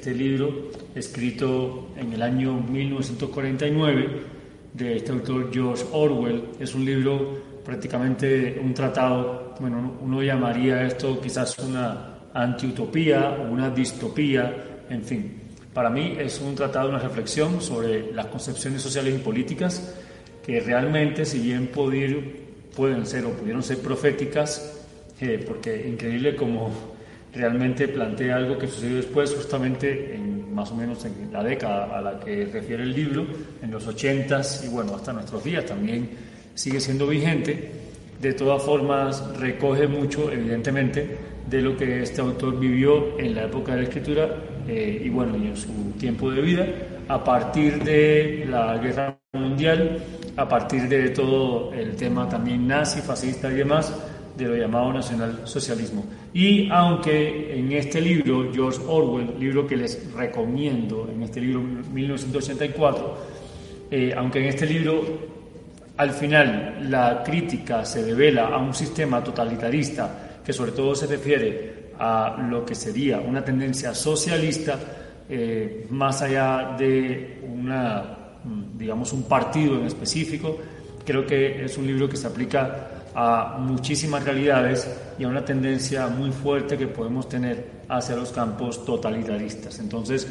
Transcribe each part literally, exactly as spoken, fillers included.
Este libro, escrito en el año mil novecientos cuarenta y nueve, de este autor George Orwell, es un libro prácticamente un tratado, bueno, uno llamaría esto quizás una antiutopía o una distopía, en fin. Para mí es un tratado, una reflexión sobre las concepciones sociales y políticas que realmente, si bien pudir, pueden ser o pudieron ser proféticas, eh, porque increíble como realmente plantea algo que sucedió después, justamente en más o menos en la década a la que refiere el libro, en los ochentas y bueno, hasta nuestros días también sigue siendo vigente. De todas formas, recoge mucho, evidentemente, de lo que este autor vivió en la época de la escritura eh, y bueno, y en su tiempo de vida, a partir de la Guerra Mundial, a partir de todo el tema también nazi, fascista y demás, de lo llamado nacionalsocialismo. Y aunque en este libro, George Orwell, libro que les recomiendo, en este libro mil novecientos ochenta y cuatro, eh, aunque en este libro al final la crítica se devela a un sistema totalitarista que sobre todo se refiere a lo que sería una tendencia socialista, eh, más allá de una, digamos, un partido en específico, creo que es un libro que se aplica a muchísimas realidades y a una tendencia muy fuerte que podemos tener hacia los campos totalitaristas. Entonces,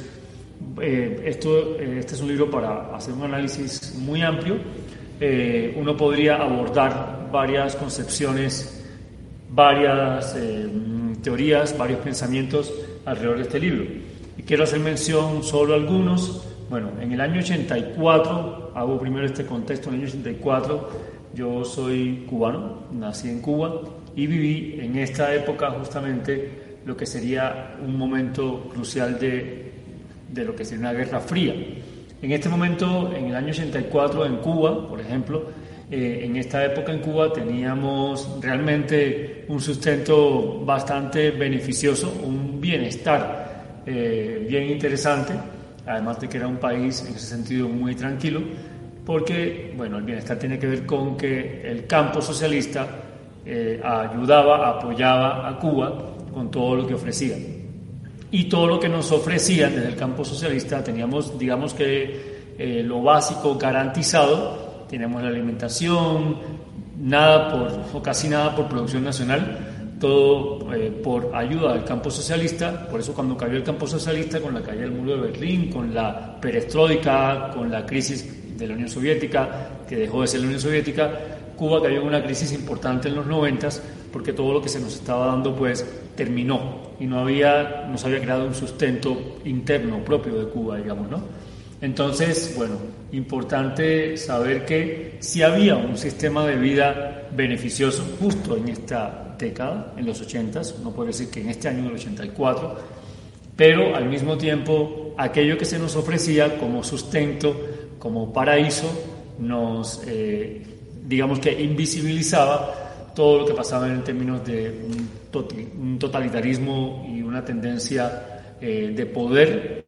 eh, esto, eh, este es un libro para hacer un análisis muy amplio. Eh, uno podría abordar varias concepciones, varias eh, teorías, varios pensamientos alrededor de este libro. Y quiero hacer mención solo a algunos. Bueno, en el año ochenta y cuatro, hago primero este contexto, en el año ochenta y cuatro, yo soy cubano, nací en Cuba y viví en esta época justamente lo que sería un momento crucial de, de lo que sería una guerra fría. En este momento, en el año ochenta y cuatro en Cuba, por ejemplo, eh, en esta época en Cuba teníamos realmente un sustento bastante beneficioso, un bienestar eh, bien interesante, además de que era un país en ese sentido muy tranquilo, porque, bueno, el bienestar tiene que ver con que el campo socialista eh, ayudaba, apoyaba a Cuba con todo lo que ofrecía. Y todo lo que nos ofrecían desde el campo socialista, teníamos, digamos que eh, lo básico garantizado, teníamos la alimentación, nada por, o casi nada por producción nacional, todo eh, por ayuda del campo socialista. Por eso cuando cayó el campo socialista, con la caída del muro de Berlín, con la perestroika, con la crisis de la Unión Soviética, que dejó de ser la Unión Soviética, Cuba cayó en una crisis importante en los noventas, porque todo lo que se nos estaba dando pues terminó y no había, no se había creado un sustento interno propio de Cuba, digamos, ¿no? Entonces, bueno, importante saber que sí había un sistema de vida beneficioso justo en esta década, en los ochentas, no puedo decir que en este año del ochenta y cuatro, pero al mismo tiempo aquello que se nos ofrecía como sustento, como paraíso, nos, eh, digamos que invisibilizaba todo lo que pasaba en términos de un, tot un totalitarismo y una tendencia eh, de poder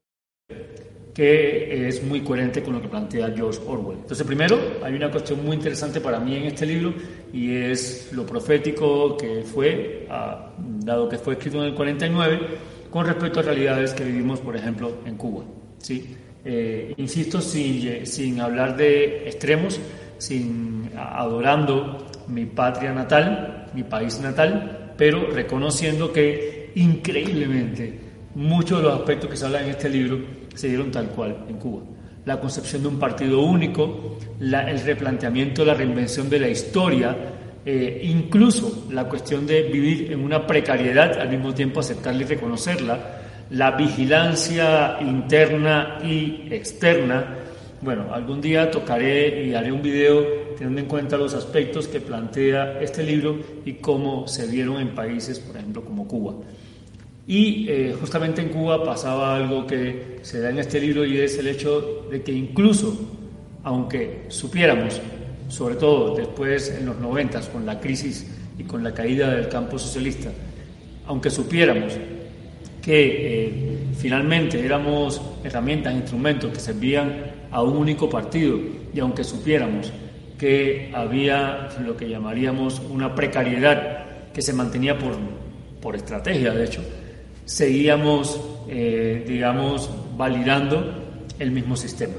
que es muy coherente con lo que plantea George Orwell. Entonces, primero, hay una cuestión muy interesante para mí en este libro y es lo profético que fue, ah, dado que fue escrito en el cuarenta y nueve, con respecto a realidades que vivimos, por ejemplo, en Cuba, ¿sí? Eh, insisto, sin, sin hablar de extremos, sin adorando mi patria natal, mi país natal, pero reconociendo que increíblemente muchos de los aspectos que se hablan en este libro se dieron tal cual en Cuba. La concepción de un partido único, la, el replanteamiento, la reinvención de la historia, eh, incluso la cuestión de vivir en una precariedad, al mismo tiempo aceptarla y reconocerla, la vigilancia interna y externa. Bueno, algún día tocaré y haré un video teniendo en cuenta los aspectos que plantea este libro y cómo se vieron en países, por ejemplo, como Cuba. Y eh, justamente en Cuba pasaba algo que se da en este libro y es el hecho de que incluso, aunque supiéramos, sobre todo después en los noventas con la crisis y con la caída del campo socialista, aunque supiéramos que eh, finalmente éramos herramientas, instrumentos que servían a un único partido, y aunque supiéramos que había lo que llamaríamos una precariedad que se mantenía por, por estrategia, de hecho, seguíamos eh, digamos, validando el mismo sistema.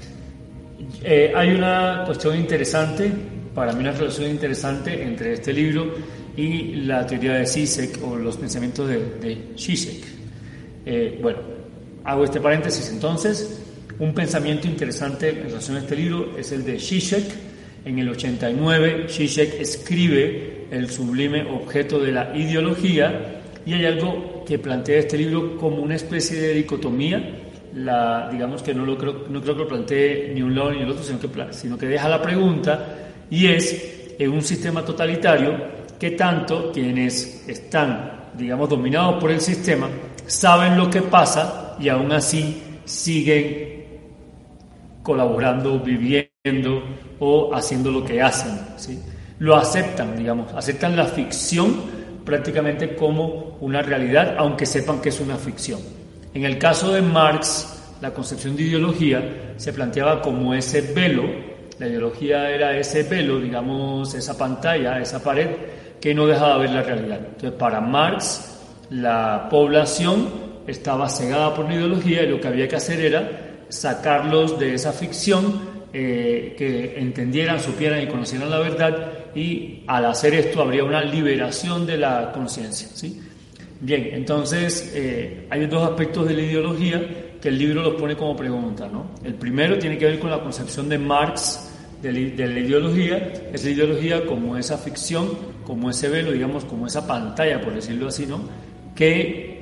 Eh, hay una cuestión interesante, para mí una relación interesante entre este libro y la teoría de Zizek o los pensamientos de, de Zizek. Eh, bueno, hago este paréntesis entonces. Un pensamiento interesante en relación a este libro es el de Zizek. En el ochenta y nueve, Zizek escribe El sublime objeto de la ideología, y hay algo que plantea este libro como una especie de dicotomía. La, digamos que no, lo creo, no creo que lo plantee ni un lado ni el otro, sino que, sino que deja la pregunta, y es, en un sistema totalitario, ¿qué tanto quienes están, digamos, dominados por el sistema saben lo que pasa y aún así siguen colaborando, viviendo o haciendo lo que hacen, ¿sí? Lo aceptan, digamos, aceptan la ficción prácticamente como una realidad, aunque sepan que es una ficción. En el caso de Marx, la concepción de ideología se planteaba como ese velo. La ideología era ese velo, digamos, esa pantalla, esa pared que no dejaba ver la realidad. Entonces, para Marx, la población estaba cegada por la ideología y lo que había que hacer era sacarlos de esa ficción, eh, que entendieran, supieran y conocieran la verdad, y al hacer esto habría una liberación de la conciencia, ¿sí? Bien, entonces eh, hay dos aspectos de la ideología que el libro los pone como pregunta, ¿no? El primero tiene que ver con la concepción de Marx de la, de la ideología. Es la ideología como esa ficción, como ese velo, digamos, como esa pantalla, por decirlo así, ¿no?, que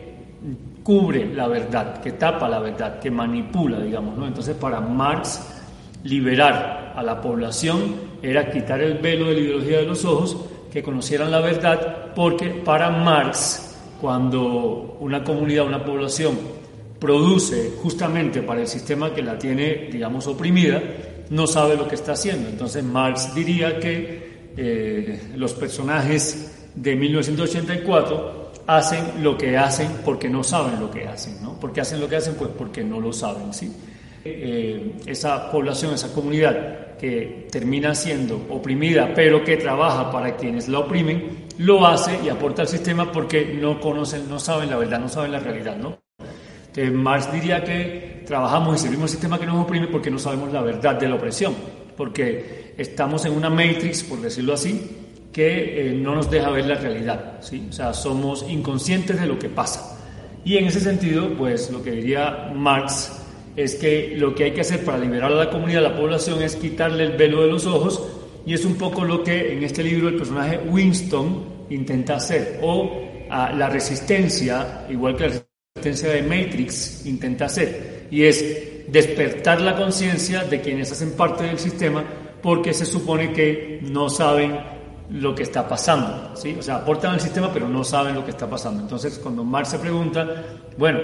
cubre la verdad, que tapa la verdad, que manipula, digamos, ¿no? Entonces, para Marx, liberar a la población era quitar el velo de la ideología de los ojos, que conocieran la verdad, porque para Marx, cuando una comunidad, una población produce justamente para el sistema que la tiene, digamos, oprimida, no sabe lo que está haciendo. Entonces Marx diría que eh, los personajes de mil novecientos ochenta y cuatro hacen lo que hacen porque no saben lo que hacen, ¿no? ¿Por qué hacen lo que hacen? Pues porque no lo saben, ¿sí? Eh, esa población, esa comunidad que termina siendo oprimida, pero que trabaja para quienes la oprimen, lo hace y aporta al sistema porque no conocen, no saben la verdad, no saben la realidad, ¿no? Entonces Marx diría que trabajamos y servimos al sistema que nos oprime porque no sabemos la verdad de la opresión, porque estamos en una matrix, por decirlo así, que eh, no nos deja ver la realidad, ¿sí? O sea, somos inconscientes de lo que pasa. Y en ese sentido, pues lo que diría Marx es que lo que hay que hacer para liberar a la comunidad, a la población, es quitarle el velo de los ojos, y es un poco lo que en este libro el personaje Winston intenta hacer, o a la resistencia, igual que la resistencia de Matrix intenta hacer, y es despertar la conciencia de quienes hacen parte del sistema, porque se supone que no saben lo que está pasando, ¿sí? O sea, aportan al sistema pero no saben lo que está pasando. Entonces, cuando Marx se pregunta, bueno,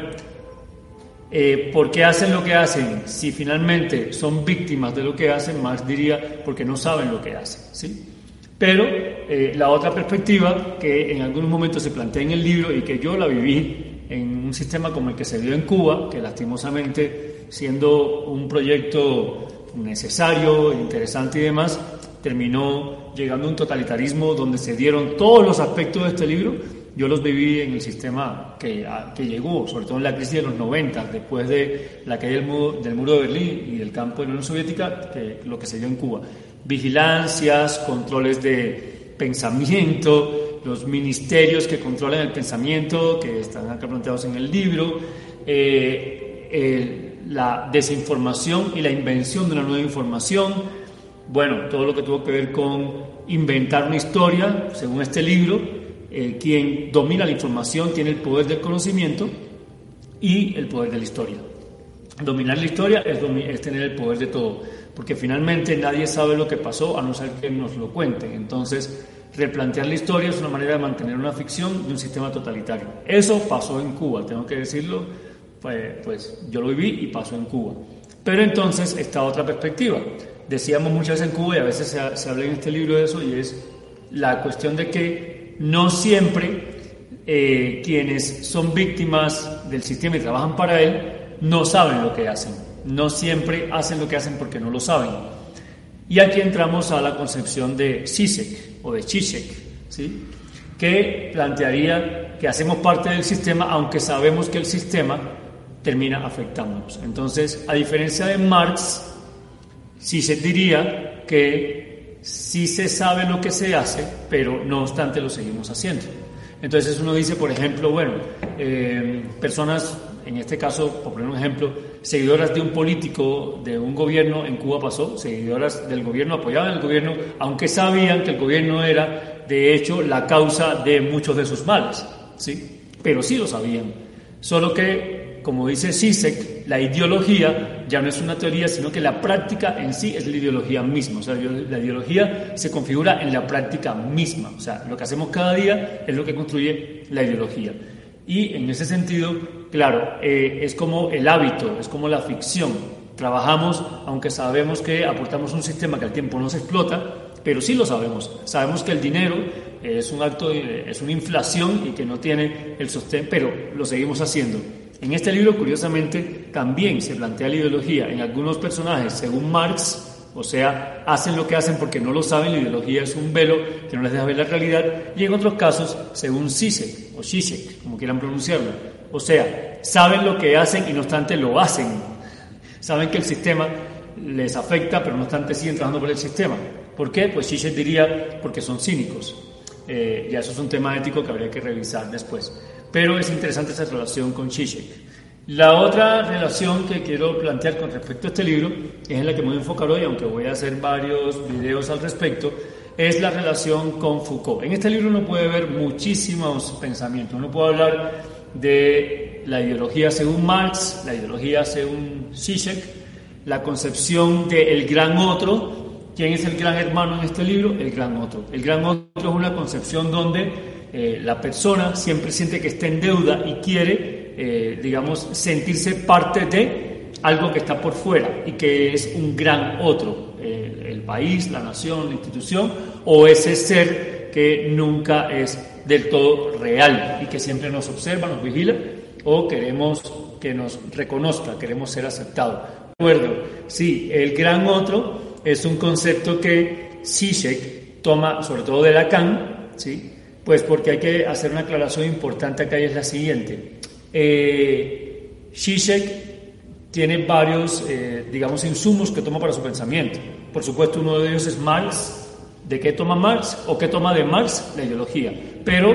eh, ¿por qué hacen lo que hacen? Si finalmente son víctimas de lo que hacen, Marx diría, porque no saben lo que hacen, ¿sí? Pero eh, la otra perspectiva que en algunos momentos se plantea en el libro y que yo la viví en un sistema como el que se dio en Cuba, que lastimosamente, siendo un proyecto necesario, interesante y demás, terminó llegando a un totalitarismo donde se dieron todos los aspectos de este libro. Yo los viví en el sistema que, a, que llegó, sobre todo en la crisis de los noventa, después de la caída del muro, del muro de Berlín y del campo de la Unión Soviética, que, lo que se dio en Cuba. Vigilancias, controles de pensamiento, los ministerios que controlan el pensamiento, que están acá planteados en el libro, eh, eh, la desinformación y la invención de una nueva información. Bueno, todo lo que tuvo que ver con inventar una historia, según este libro, eh, quien domina la información tiene el poder del conocimiento y el poder de la historia. Dominar la historia es, es tener el poder de todo, porque finalmente nadie sabe lo que pasó a no ser que nos lo cuenten. Entonces, replantear la historia es una manera de mantener una ficción de un sistema totalitario. Eso pasó en Cuba, tengo que decirlo, pues, pues yo lo viví y pasó en Cuba. Pero entonces está otra perspectiva. Decíamos muchas veces en Cuba, y a veces se, se habla en este libro de eso, y es la cuestión de que no siempre eh, quienes son víctimas del sistema y trabajan para él no saben lo que hacen. No siempre hacen lo que hacen porque no lo saben. Y aquí entramos a la concepción de Zizek o de Zizek, ¿sí?, que plantearía que hacemos parte del sistema, aunque sabemos que el sistema termina afectándonos. Entonces, a diferencia de Marx, sí se diría que sí se sabe lo que se hace, pero no obstante lo seguimos haciendo. Entonces uno dice, por ejemplo, bueno, eh, personas, en este caso, por poner un ejemplo, seguidoras de un político, de un gobierno, en Cuba pasó, seguidoras del gobierno, apoyaban el gobierno, aunque sabían que el gobierno era, de hecho, la causa de muchos de sus males, ¿sí? Pero sí lo sabían. Solo que, como dice Zizek, la ideología ya no es una teoría, sino que la práctica en sí es la ideología misma. O sea, la ideología se configura en la práctica misma. O sea, lo que hacemos cada día es lo que construye la ideología. Y en ese sentido, claro, eh, es como el hábito, es como la ficción. Trabajamos, aunque sabemos que aportamos un sistema que al tiempo no se explota, pero sí lo sabemos. Sabemos que el dinero es un acto, de, es una inflación y que no tiene el sostén, pero lo seguimos haciendo. En este libro, curiosamente, también se plantea la ideología. En algunos personajes, según Marx, o sea, hacen lo que hacen porque no lo saben, la ideología es un velo que no les deja ver la realidad, y en otros casos, según Zizek, o Zizek, como quieran pronunciarlo, o sea, saben lo que hacen y no obstante lo hacen. Saben que el sistema les afecta, pero no obstante siguen trabajando por el sistema. ¿Por qué? Pues Zizek diría porque son cínicos. Eh, ya eso es un tema ético que habría que revisar después. Pero es interesante esa relación con Zizek. La otra relación que quiero plantear con respecto a este libro, es en la que me voy a enfocar hoy, aunque voy a hacer varios videos al respecto, es la relación con Foucault. En este libro uno puede ver muchísimos pensamientos. Uno puede hablar de la ideología según Marx, la ideología según Zizek, la concepción del gran otro. ¿Quién es el gran hermano en este libro? El gran otro. El gran otro es una concepción donde eh, la persona siempre siente que está en deuda y quiere, eh, digamos, sentirse parte de algo que está por fuera y que es un gran otro, eh, el país, la nación, la institución, o ese ser que nunca es del todo real y que siempre nos observa, nos vigila, o queremos que nos reconozca, queremos ser aceptados. De acuerdo, sí, el gran otro es un concepto que Zizek toma, sobre todo de Lacan, ¿sí? Pues porque hay que hacer una aclaración importante acá y es la siguiente. Eh, Zizek tiene varios, eh, digamos, insumos que toma para su pensamiento. Por supuesto, uno de ellos es Marx. ¿De qué toma Marx? ¿O qué toma de Marx? La ideología. Pero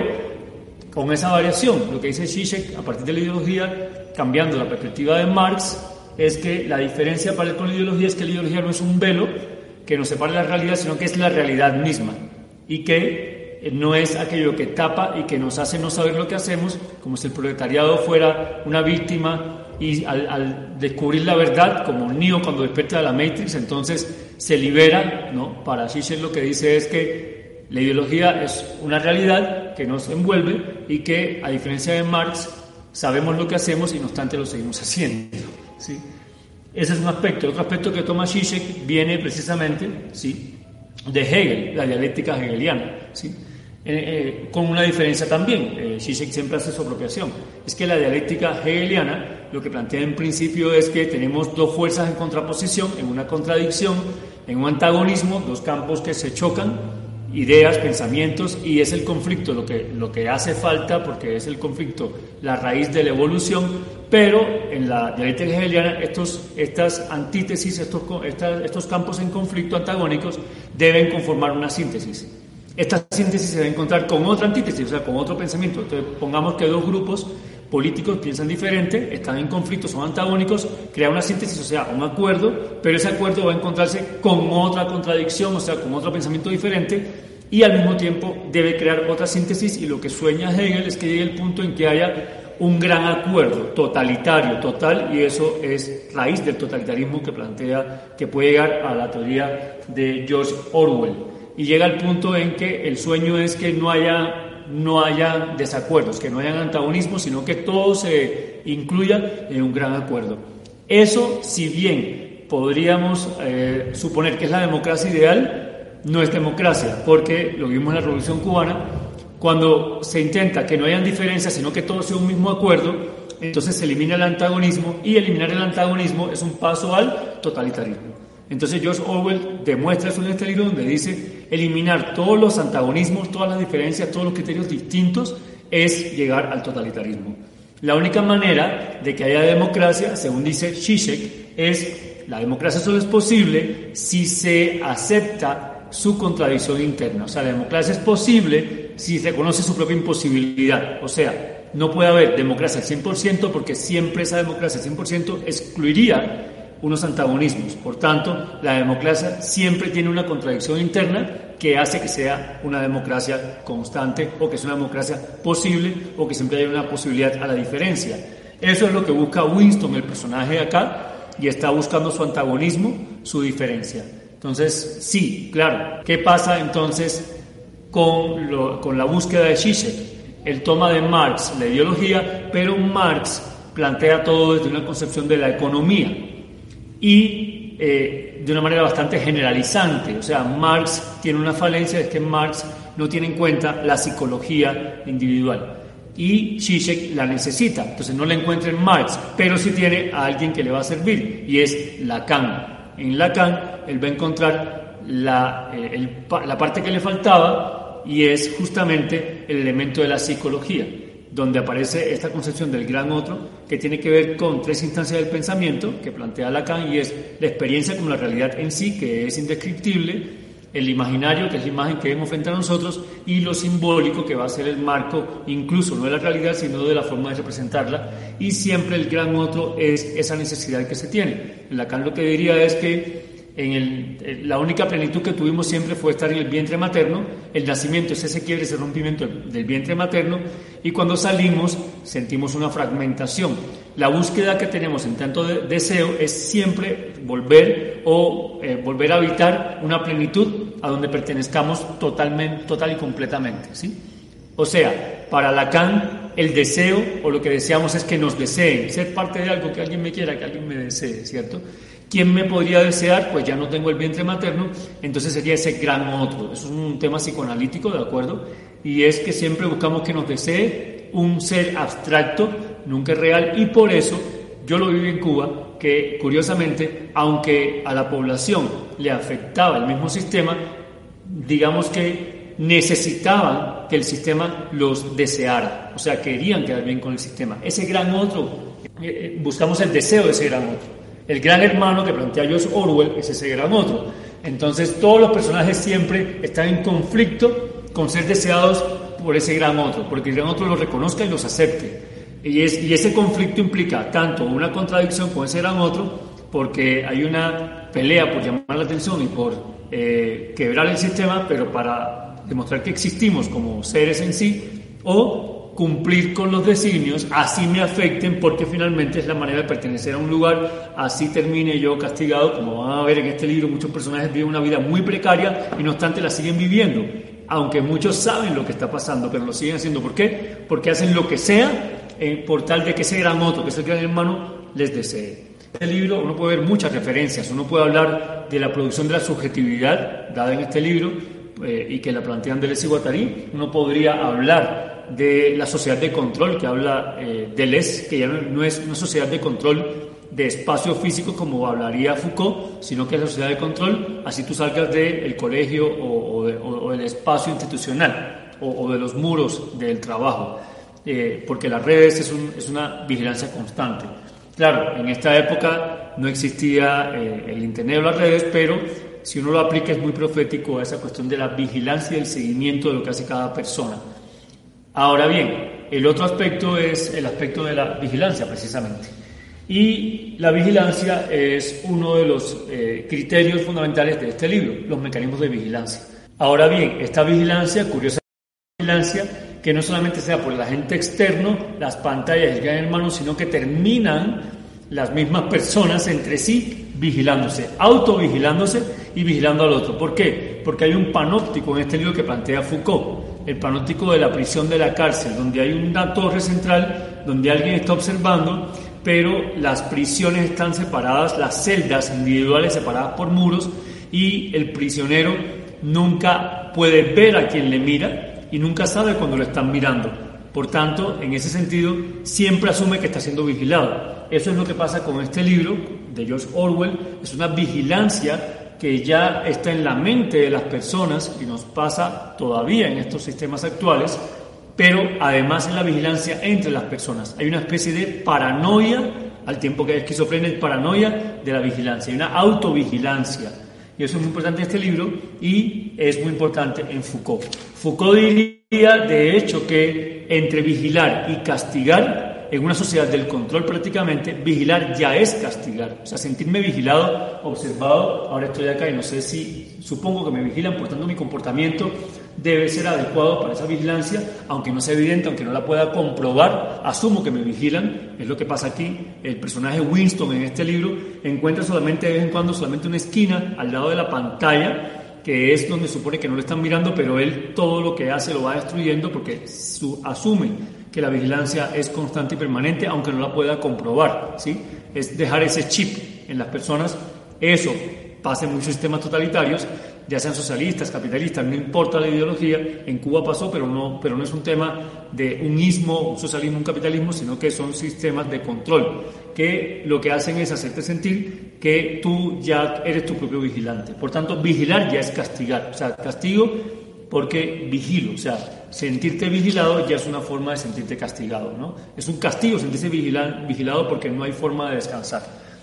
con esa variación, lo que dice Zizek a partir de la ideología, cambiando la perspectiva de Marx, es que la diferencia para él con la ideología es que la ideología no es un velo que nos separe de la realidad, sino que es la realidad misma y que no es aquello que tapa y que nos hace no saber lo que hacemos, como si el proletariado fuera una víctima y al, al descubrir la verdad, como Neo cuando despierta de la Matrix, entonces se libera, ¿no? Para Zizek lo que dice es que la ideología es una realidad que nos envuelve y que, a diferencia de Marx, sabemos lo que hacemos y no obstante lo seguimos haciendo. ¿Sí? Ese es un aspecto. Otro aspecto que toma Zizek viene precisamente, ¿sí?, de Hegel, la dialéctica hegeliana, ¿sí? eh, eh, con una diferencia también. eh, Zizek siempre hace su apropiación. Es que la dialéctica hegeliana lo que plantea en principio es que tenemos dos fuerzas en contraposición, en una contradicción, en un antagonismo, dos campos que se chocan, ideas, pensamientos, y es el conflicto lo que, lo que hace falta, porque es el conflicto la raíz de la evolución, pero en la dialéctica hegeliana estos, estas antítesis, estos, estas, estos campos en conflicto antagónicos deben conformar una síntesis. Esta síntesis se debe encontrar con otra antítesis, o sea, con otro pensamiento. Entonces, pongamos que dos grupos políticos piensan diferente, están en conflicto, son antagónicos, crea una síntesis, o sea, un acuerdo, pero ese acuerdo va a encontrarse con otra contradicción, o sea, con otro pensamiento diferente, y al mismo tiempo debe crear otra síntesis, y lo que sueña Hegel es que llegue el punto en que haya un gran acuerdo totalitario, total, y eso es raíz del totalitarismo que plantea, que puede llegar a la teoría de George Orwell, y llega al punto en que el sueño es que no haya no haya desacuerdos, que no hayan antagonismos, sino que todo se incluya en un gran acuerdo. Eso, si bien podríamos eh, suponer que es la democracia ideal, no es democracia, porque lo vimos en la Revolución Cubana, cuando se intenta que no hayan diferencias, sino que todo sea un mismo acuerdo, entonces se elimina el antagonismo, y eliminar el antagonismo es un paso al totalitarismo. Entonces George Orwell demuestra eso en este libro, donde dice eliminar todos los antagonismos, todas las diferencias, todos los criterios distintos es llegar al totalitarismo. La única manera de que haya democracia, según dice Zizek, es la democracia solo es posible si se acepta su contradicción interna. O sea, la democracia es posible si se reconoce su propia imposibilidad. O sea, no puede haber democracia al cien por ciento porque siempre esa democracia al cien por ciento excluiría unos antagonismos. Por tanto, la democracia siempre tiene una contradicción interna que hace que sea una democracia constante o que sea una democracia posible o que siempre haya una posibilidad a la diferencia. Eso es lo que busca Winston, el personaje de acá, y está buscando su antagonismo, su diferencia. Entonces, sí, claro. ¿Qué pasa entonces con, lo, con la búsqueda de Zizek? Él toma de Marx la ideología, pero Marx plantea todo desde una concepción de la economía y eh, de una manera bastante generalizante. O sea, Marx tiene una falencia, es que Marx no tiene en cuenta la psicología individual y Zizek la necesita. Entonces no la encuentra en Marx, pero sí tiene a alguien que le va a servir y es Lacan. En Lacan él va a encontrar la, eh, el, la parte que le faltaba y es justamente el elemento de la psicología, donde aparece esta concepción del gran otro que tiene que ver con tres instancias del pensamiento que plantea Lacan, y es la experiencia como la realidad en sí, que es indescriptible, el imaginario, que es la imagen que vemos frente a nosotros, y lo simbólico, que va a ser el marco incluso no de la realidad, sino de la forma de representarla, y siempre el gran otro es esa necesidad que se tiene. Lacan lo que diría es que en el, la única plenitud que tuvimos siempre fue estar en el vientre materno. El nacimiento es ese quiebre, ese rompimiento del vientre materno, y cuando salimos sentimos una fragmentación. La búsqueda que tenemos en tanto de deseo es siempre volver o eh, volver a habitar una plenitud a donde pertenezcamos totalmente, total y completamente, ¿sí? O sea, para Lacan el deseo o lo que deseamos es que nos deseen, ser parte de algo, que alguien me quiera, que alguien me desee, ¿cierto? ¿Quién me podría desear? Pues ya no tengo el vientre materno, entonces sería ese gran otro. Eso es un tema psicoanalítico, ¿de acuerdo? Y es que siempre buscamos que nos desee un ser abstracto, nunca es real, y por eso yo lo viví en Cuba, que curiosamente, aunque a la población le afectaba el mismo sistema, digamos que necesitaban que el sistema los deseara, o sea, querían quedar bien con el sistema. Ese gran otro, eh, buscamos el deseo de ese gran otro. El gran hermano que plantea George Orwell es ese gran otro. Entonces todos los personajes siempre están en conflicto con ser deseados por ese gran otro, porque el gran otro los reconozca y los acepte. Y, es, y ese conflicto implica tanto una contradicción con ese gran otro, porque hay una pelea por llamar la atención y por eh, quebrar el sistema, pero para demostrar que existimos como seres en sí, o cumplir con los designios, así me afecten, porque finalmente es la manera de pertenecer a un lugar, así termine yo castigado. Como van a ver en este libro, muchos personajes viven una vida muy precaria y no obstante la siguen viviendo, aunque muchos saben lo que está pasando, pero lo siguen haciendo. ¿Por qué? Porque hacen lo que sea eh, por tal de que ese gran otro, que es el gran hermano, les desee. En este libro uno puede ver muchas referencias, uno puede hablar de la producción de la subjetividad dada en este libro eh, y que la plantean Deleuze y Guattari. Uno podría hablar de la sociedad de control que habla eh, Deleuze, que ya no, no es una sociedad de control de espacio físico como hablaría Foucault, sino que es la sociedad de control, así tú salgas del colegio o, o, de, o, o del espacio institucional o, o de los muros del trabajo, eh, porque las redes es, un, es una vigilancia constante. Claro, en esta época no existía eh, el internet o las redes, pero si uno lo aplica es muy profético a esa cuestión de la vigilancia y el seguimiento de lo que hace cada persona. Ahora bien, el otro aspecto es el aspecto de la vigilancia, precisamente. Y la vigilancia es uno de los eh, criterios fundamentales de este libro, los mecanismos de vigilancia. Ahora bien, esta vigilancia, curiosa vigilancia, que no solamente sea por el agente externo, las pantallas y el gran hermano, sino que terminan las mismas personas entre sí vigilándose, autovigilándose y vigilando al otro. ¿Por qué? Porque hay un panóptico en este libro que plantea Foucault, el panóptico de la prisión de la cárcel, donde hay una torre central, donde alguien está observando, pero las prisiones están separadas, las celdas individuales separadas por muros, y el prisionero nunca puede ver a quien le mira y nunca sabe cuando lo están mirando. Por tanto, en ese sentido, siempre asume que está siendo vigilado. Eso es lo que pasa con este libro de George Orwell. Es una vigilancia que ya está en la mente de las personas y nos pasa todavía en estos sistemas actuales, pero además es la vigilancia entre las personas. Hay una especie de paranoia, al tiempo que hay esquizofrenia, es paranoia de la vigilancia, hay una autovigilancia. Y eso es muy importante en este libro y es muy importante en Foucault. Foucault diría, de hecho, que entre vigilar y castigar, en una sociedad del control prácticamente, vigilar ya es castigar. O sea, sentirme vigilado, observado, ahora estoy acá y no sé si, supongo que me vigilan, por tanto mi comportamiento debe ser adecuado para esa vigilancia, aunque no sea evidente, aunque no la pueda comprobar, asumo que me vigilan, es lo que pasa aquí. El personaje Winston en este libro encuentra solamente de vez en cuando solamente una esquina al lado de la pantalla, que es donde supone que no lo están mirando, pero él todo lo que hace lo va destruyendo porque su, asume que la vigilancia es constante y permanente, aunque no la pueda comprobar, ¿sí? Es dejar ese chip en las personas. Eso pasa en muchos sistemas totalitarios, ya sean socialistas, capitalistas, no importa la ideología. En Cuba pasó, pero no, pero no es un tema de un ismo, un socialismo, un capitalismo, sino que son sistemas de control, que lo que hacen es hacerte sentir que tú ya eres tu propio vigilante. Por tanto, vigilar ya es castigar, o sea, castigo porque vigilo, o sea, sentirte vigilado ya es una forma de sentirte castigado, ¿no? Es un castigo sentirse vigila- vigilado porque no hay forma de descansar.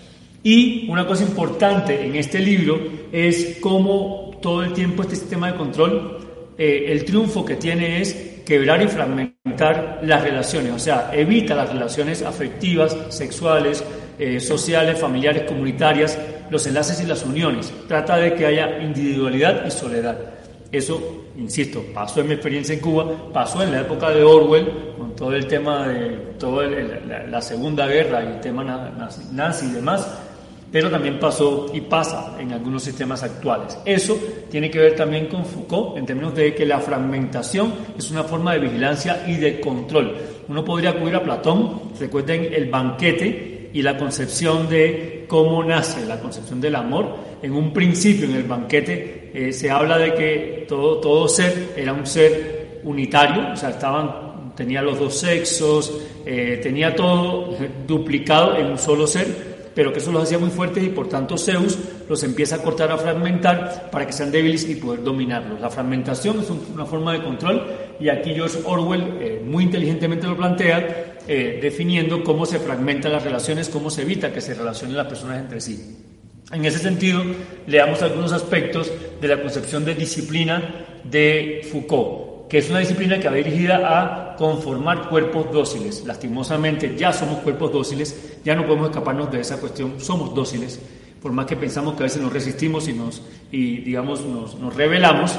Y una cosa importante en este libro es cómo todo el tiempo este sistema de control, eh, el triunfo que tiene es quebrar y fragmentar las relaciones, o sea, evita las relaciones afectivas, sexuales, eh, sociales, familiares, comunitarias, los enlaces y las uniones. Trata de que haya individualidad y soledad. Eso, insisto, pasó en mi experiencia en Cuba, pasó en la época de Orwell, con todo el tema de toda la, la Segunda Guerra y el tema nazi, nazi y demás, pero también pasó y pasa en algunos sistemas actuales. Eso tiene que ver también con Foucault, en términos de que la fragmentación es una forma de vigilancia y de control. Uno podría acudir a Platón, recuerden el banquete y la concepción de cómo nace la concepción del amor. En un principio, en el banquete, eh, se habla de que todo, todo ser era un ser unitario, o sea, estaban, tenía los dos sexos, eh, tenía todo duplicado en un solo ser, pero que eso los hacía muy fuertes y por tanto Zeus los empieza a cortar, a fragmentar para que sean débiles y poder dominarlos. La fragmentación es un, una forma de control y aquí George Orwell eh, muy inteligentemente lo plantea, eh, definiendo cómo se fragmentan las relaciones, cómo se evita que se relacionen las personas entre sí. En ese sentido, leamos algunos aspectos de la concepción de disciplina de Foucault, que es una disciplina que va dirigida a conformar cuerpos dóciles. Lastimosamente ya somos cuerpos dóciles, ya no podemos escaparnos de esa cuestión, somos dóciles, por más que pensamos que a veces nos resistimos y, nos, y digamos, nos, nos rebelamos.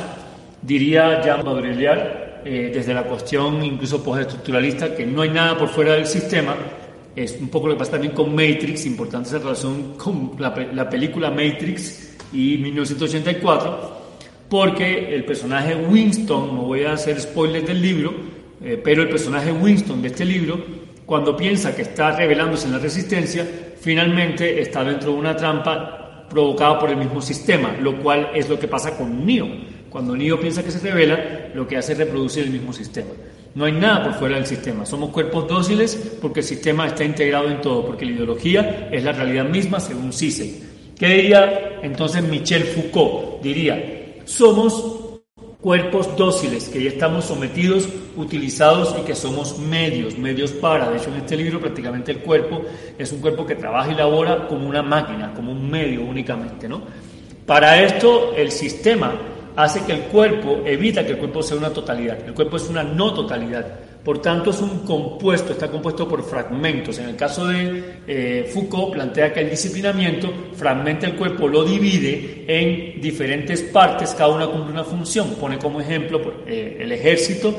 Diría Jean Baudrillard, eh, desde la cuestión incluso postestructuralista, que no hay nada por fuera del sistema. Es un poco lo que pasa también con Matrix, importante esa relación con la, la película Matrix y mil novecientos ochenta y cuatro, porque el personaje Winston, no voy a hacer spoilers del libro, eh, pero el personaje Winston de este libro, cuando piensa que está rebelándose en la resistencia, finalmente está dentro de una trampa provocada por el mismo sistema, lo cual es lo que pasa con Neo. Cuando Neo piensa que se revela, lo que hace es reproducir el mismo sistema. No hay nada por fuera del sistema, somos cuerpos dóciles porque el sistema está integrado en todo, porque la ideología es la realidad misma según Cicey. ¿Qué diría entonces Michel Foucault? Diría, somos cuerpos dóciles, que ya estamos sometidos, utilizados y que somos medios, medios para. De hecho, en este libro prácticamente el cuerpo es un cuerpo que trabaja y labora como una máquina, como un medio únicamente, ¿no? Para esto, el sistema hace que el cuerpo, evita que el cuerpo sea una totalidad. El cuerpo es una no totalidad. Por tanto, es un compuesto, está compuesto por fragmentos. En el caso de eh, Foucault, plantea que el disciplinamiento fragmenta el cuerpo, lo divide en diferentes partes, cada una cumple una función. Pone como ejemplo eh, el ejército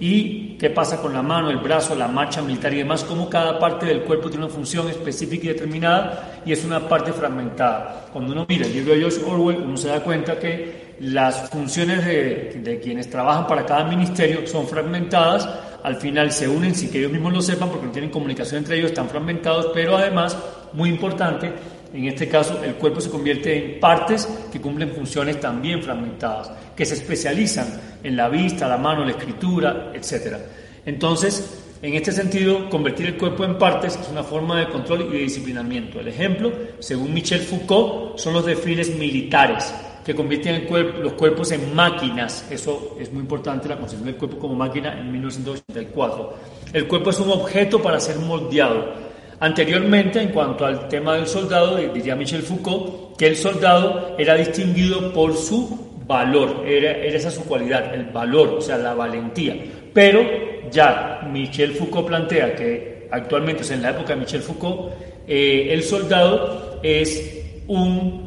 y qué pasa con la mano, el brazo, la marcha militar y demás, cómo cada parte del cuerpo tiene una función específica y determinada y es una parte fragmentada. Cuando uno mira el libro de George Orwell, uno se da cuenta que las funciones de, de quienes trabajan para cada ministerio son fragmentadas, al final se unen sin que ellos mismos lo sepan porque no tienen comunicación entre ellos, están fragmentados, pero además, muy importante, en este caso el cuerpo se convierte en partes que cumplen funciones también fragmentadas, que se especializan en la vista, la mano, la escritura, etcétera. Entonces, en este sentido, convertir el cuerpo en partes es una forma de control y de disciplinamiento. El ejemplo, según Michel Foucault, son los desfiles militares. que convierten el cuerpo, los cuerpos en máquinas. Eso es muy importante, la concepción del cuerpo como máquina en mil novecientos ochenta y cuatro. El cuerpo es un objeto para ser moldeado. Anteriormente, en cuanto al tema del soldado, diría Michel Foucault que el soldado era distinguido por su valor, era, era esa su cualidad, el valor, o sea, la valentía. Pero ya Michel Foucault plantea que actualmente, o sea, en la época de Michel Foucault, eh, el soldado es un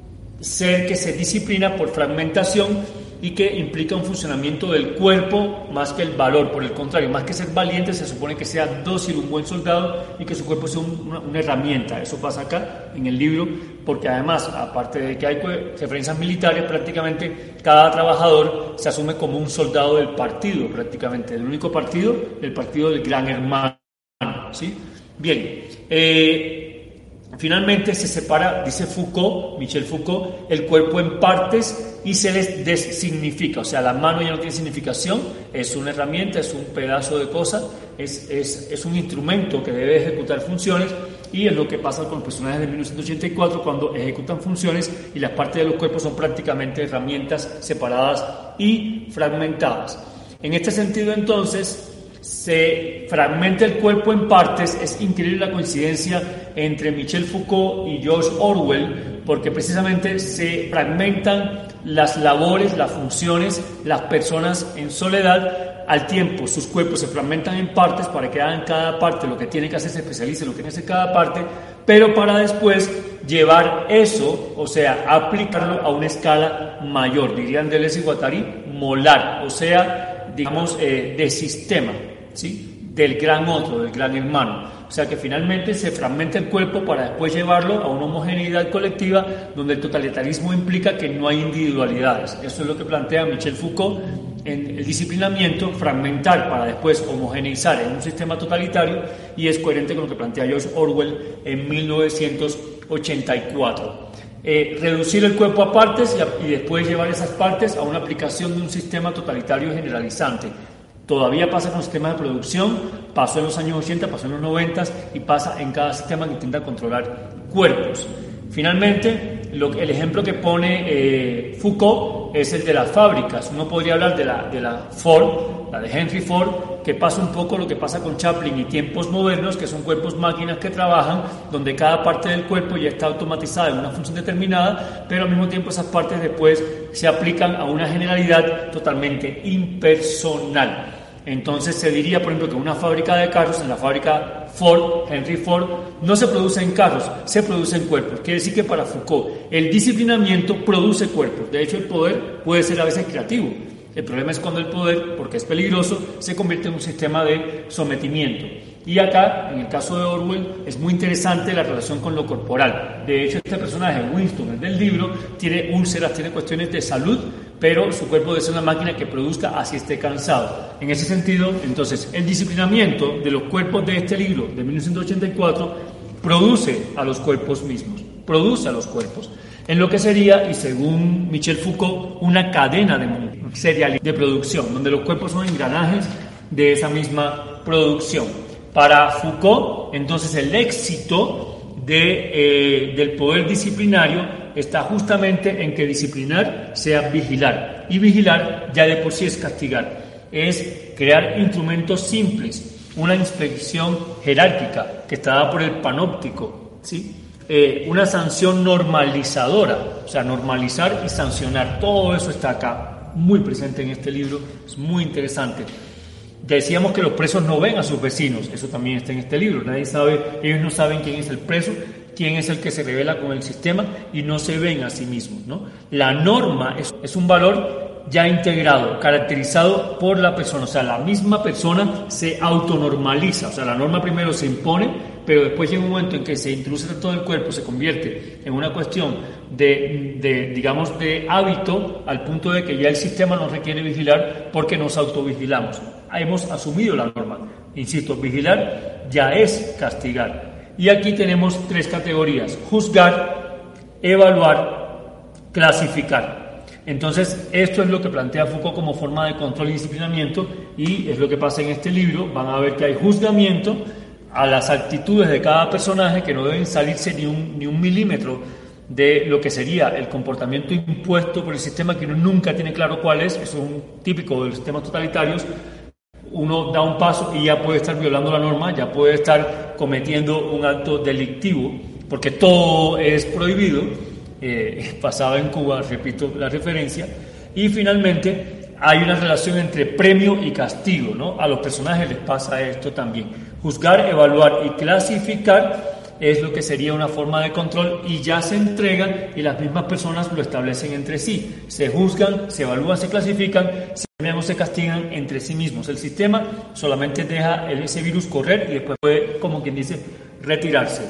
ser que se disciplina por fragmentación y que implica un funcionamiento del cuerpo más que el valor. Por el contrario, más que ser valiente, se supone que sea dócil, un buen soldado, y que su cuerpo sea un, una, una herramienta. Eso pasa acá en el libro, porque además, aparte de que hay referencias militares, prácticamente cada trabajador se asume como un soldado del partido, prácticamente el único partido, el partido del gran hermano, ¿sí? Bien, eh, finalmente se separa, dice Foucault, Michel Foucault, el cuerpo en partes y se les designifica, o sea, la mano ya no tiene significación, es una herramienta, es un pedazo de cosa, es, es, es un instrumento que debe ejecutar funciones, y es lo que pasa con los personajes de mil novecientos ochenta y cuatro cuando ejecutan funciones y las partes de los cuerpos son prácticamente herramientas separadas y fragmentadas. En este sentido, entonces, se fragmenta el cuerpo en partes. Es increíble la coincidencia entre Michel Foucault y George Orwell, porque precisamente se fragmentan las labores, las funciones, las personas en soledad al tiempo. Sus cuerpos se fragmentan en partes para que hagan cada parte lo que tiene que hacer, se especialice en lo que tiene que hacer cada parte, pero para después llevar eso, o sea, aplicarlo a una escala mayor, dirían Deleuze y Guattari, molar, o sea, digamos, eh, de sistema, ¿sí? Del gran otro, del gran hermano. O sea que finalmente se fragmenta el cuerpo para después llevarlo a una homogeneidad colectiva donde el totalitarismo implica que no hay individualidades. Eso es lo que plantea Michel Foucault en el disciplinamiento, fragmentar para después homogeneizar en un sistema totalitario, y es coherente con lo que plantea George Orwell en mil novecientos ochenta y cuatro. Eh, reducir el cuerpo a partes y, a, y después llevar esas partes a una aplicación de un sistema totalitario generalizante. Todavía pasa con los sistemas de producción, pasó en los años ochenta, pasó en los noventa y pasa en cada sistema que intenta controlar cuerpos. Finalmente, lo, el ejemplo que pone eh, Foucault es el de las fábricas. Uno podría hablar de la, de la Ford, la de Henry Ford, que pasa un poco lo que pasa con Chaplin y tiempos modernos, que son cuerpos máquinas que trabajan, donde cada parte del cuerpo ya está automatizada en una función determinada, pero al mismo tiempo esas partes después se aplican a una generalidad totalmente impersonal. Entonces se diría, por ejemplo, que una fábrica de carros, en la fábrica Ford, Henry Ford, no se produce en carros, se produce en cuerpos. Quiere decir que para Foucault el disciplinamiento produce cuerpos. De hecho, el poder puede ser a veces creativo. El problema es cuando el poder, porque es peligroso, se convierte en un sistema de sometimiento. Y acá, en el caso de Orwell, es muy interesante la relación con lo corporal. De hecho, este personaje, Winston, el del libro, tiene úlceras, tiene cuestiones de salud, pero su cuerpo debe ser una máquina que produzca así esté cansado. En ese sentido, entonces, el disciplinamiento de los cuerpos de este libro, de mil novecientos ochenta y cuatro, produce a los cuerpos mismos, produce a los cuerpos. En lo que sería, y según Michel Foucault, una cadena de, serial de producción, donde los cuerpos son engranajes de esa misma producción. Para Foucault, entonces, el éxito de, eh, del poder disciplinario está justamente en que disciplinar sea vigilar, y vigilar ya de por sí es castigar, es crear instrumentos simples, una inspección jerárquica que está dada por el panóptico, ¿sí? Eh, una sanción normalizadora, o sea, normalizar y sancionar, todo eso está acá, muy presente en este libro, es muy interesante. Decíamos que los presos no ven a sus vecinos, eso también está en este libro, nadie sabe, ellos no saben quién es el preso, quién es el que se rebela con el sistema y no se ven a sí mismos, ¿no? La norma es, es un valor ya integrado, caracterizado por la persona, o sea, la misma persona se autonormaliza, o sea, la norma primero se impone, pero después llega un momento en que se introduce en todo el cuerpo, se convierte en una cuestión de, de, digamos, de hábito, al punto de que ya el sistema nos requiere vigilar porque nos autovigilamos. Hemos asumido la norma. Insisto, vigilar ya es castigar. Y aquí tenemos tres categorías: juzgar, evaluar, clasificar. Entonces, esto es lo que plantea Foucault como forma de control y disciplinamiento, y es lo que pasa en este libro. Van a ver que hay juzgamiento a las actitudes de cada personaje, que no deben salirse ni un, ni un milímetro de lo que sería el comportamiento impuesto por el sistema, que uno nunca tiene claro cuál es. Eso es un típico de los sistemas totalitarios. Uno da un paso y ya puede estar violando la norma, ya puede estar cometiendo un acto delictivo, porque todo es prohibido. Eh, pasaba en Cuba, repito la referencia. Y finalmente hay una relación entre premio y castigo, ¿no? A los personajes les pasa esto también. Juzgar, evaluar y clasificar es lo que sería una forma de control, y ya se entregan y las mismas personas lo establecen entre sí. Se juzgan, se evalúan, se clasifican, se premian o se castigan entre sí mismos. El sistema solamente deja ese virus correr y después puede, como quien dice, retirarse.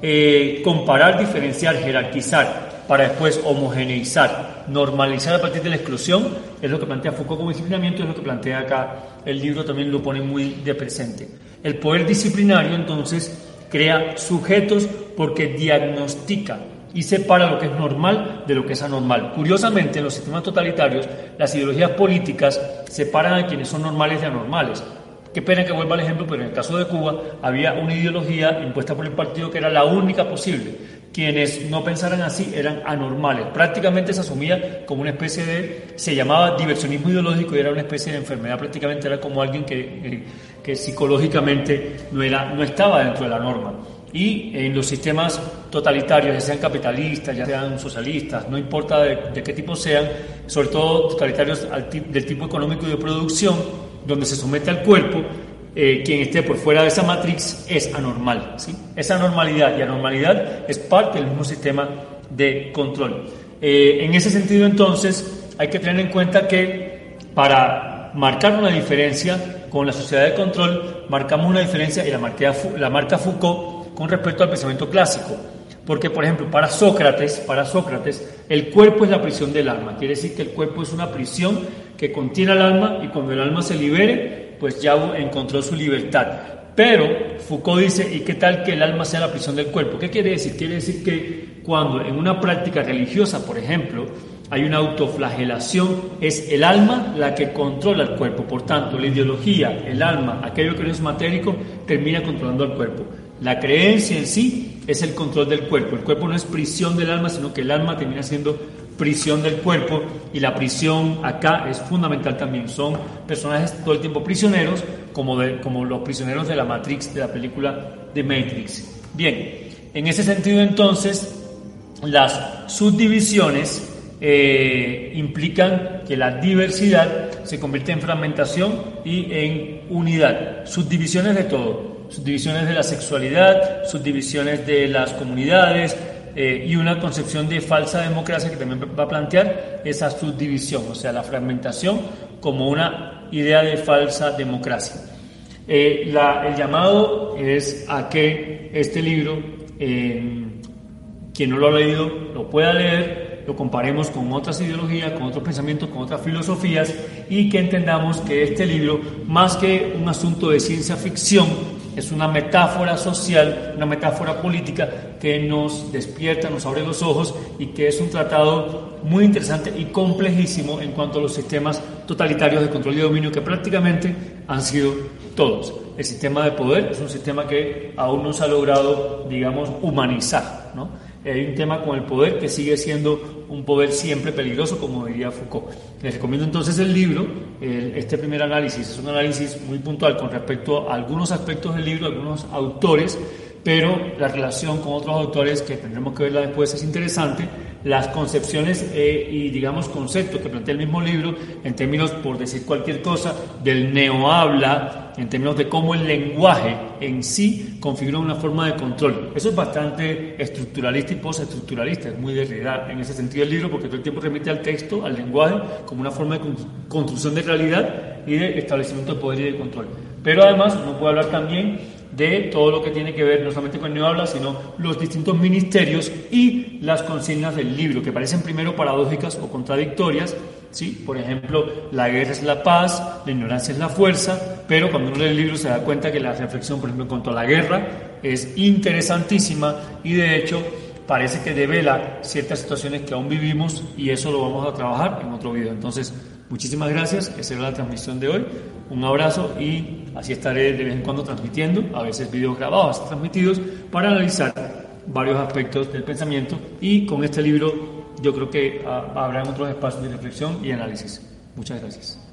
Eh, comparar, diferenciar, jerarquizar, para después homogeneizar, normalizar a partir de la exclusión, es lo que plantea Foucault como disciplinamiento, es lo que plantea acá el libro, también lo pone muy de presente. El poder disciplinario, entonces, crea sujetos porque diagnostica y separa lo que es normal de lo que es anormal. Curiosamente, en los sistemas totalitarios, las ideologías políticas separan a quienes son normales de anormales. Qué pena que vuelva al ejemplo, pero en el caso de Cuba había una ideología impuesta por el partido que era la única posible. Quienes no pensaran así eran anormales. Prácticamente se asumía como una especie de... se llamaba diversionismo ideológico y era una especie de enfermedad. Prácticamente era como alguien que, que psicológicamente no, era, no estaba dentro de la norma. Y en los sistemas totalitarios, ya sean capitalistas, ya sean socialistas, no importa de, de qué tipo sean, sobre todo totalitarios al, del tipo económico y de producción, donde se somete al cuerpo, eh, quien esté por fuera de esa matriz es anormal, ¿sí? Esa anormalidad y anormalidad es parte del mismo sistema de control. Eh, en ese sentido, entonces, hay que tener en cuenta que para marcar una diferencia con la sociedad de control, marcamos una diferencia, y la marca, la marca Foucault, con respecto al pensamiento clásico. Porque, por ejemplo, para Sócrates, para Sócrates, el cuerpo es la prisión del alma. Quiere decir que el cuerpo es una prisión que contiene al alma, y cuando el alma se libere, pues ya encontró su libertad. Pero Foucault dice, ¿y qué tal que el alma sea la prisión del cuerpo? ¿Qué quiere decir? Quiere decir que cuando en una práctica religiosa, por ejemplo, hay una autoflagelación, es el alma la que controla el cuerpo. Por tanto, la ideología, el alma, aquello que no es matérico, termina controlando al cuerpo. La creencia en sí es el control del cuerpo. El cuerpo no es prisión del alma, sino que el alma termina siendo prisión del cuerpo, y la prisión acá es fundamental también. Son personajes todo el tiempo prisioneros, como, de, como los prisioneros de la Matrix, de la película de Matrix. Bien, en ese sentido, entonces, las subdivisiones eh, implican que la diversidad se convierte en fragmentación y en unidad. Subdivisiones de todo. Subdivisiones de la sexualidad, subdivisiones de las comunidades, eh, y una concepción de falsa democracia que también va a plantear esa subdivisión, o sea, la fragmentación como una idea de falsa democracia. Eh, la, el llamado es a que este libro, eh, quien no lo ha leído, lo pueda leer, lo comparemos con otras ideologías, con otros pensamientos, con otras filosofías, y que entendamos que este libro, más que un asunto de ciencia ficción, es una metáfora social, una metáfora política que nos despierta, nos abre los ojos, y que es un tratado muy interesante y complejísimo en cuanto a los sistemas totalitarios de control y dominio, que prácticamente han sido todos. El sistema de poder es un sistema que aún no se ha logrado, digamos, humanizar, ¿no? Hay un tema con el poder que sigue siendo un poder siempre peligroso, como diría Foucault. Les recomiendo entonces el libro. El, este primer análisis es un análisis muy puntual con respecto a algunos aspectos del libro, algunos autores, pero la relación con otros autores, que tendremos que verla después, es interesante. Las concepciones eh, y, digamos, conceptos que plantea el mismo libro, en términos, por decir cualquier cosa, del neohabla, en términos de cómo el lenguaje en sí configura una forma de control. Eso es bastante estructuralista y postestructuralista, es muy Derrida en ese sentido el libro, porque todo el tiempo remite al texto, al lenguaje, como una forma de construcción de realidad y de establecimiento de poder y de control. Pero además uno puede hablar también de todo lo que tiene que ver no solamente con el neohabla, sino los distintos ministerios y las consignas del libro, que parecen primero paradójicas o contradictorias, ¿sí? Por ejemplo, la guerra es la paz, la ignorancia es la fuerza, pero cuando uno lee el libro se da cuenta que la reflexión, por ejemplo, en cuanto a la guerra es interesantísima, y de hecho parece que devela ciertas situaciones que aún vivimos, y eso lo vamos a trabajar en otro video. Entonces, muchísimas gracias, esa era la transmisión de hoy, un abrazo, y así estaré de vez en cuando transmitiendo, a veces videos grabados, transmitidos, para analizar varios aspectos del pensamiento, y con este libro yo creo que uh, habrá otros espacios de reflexión y análisis. Muchas gracias.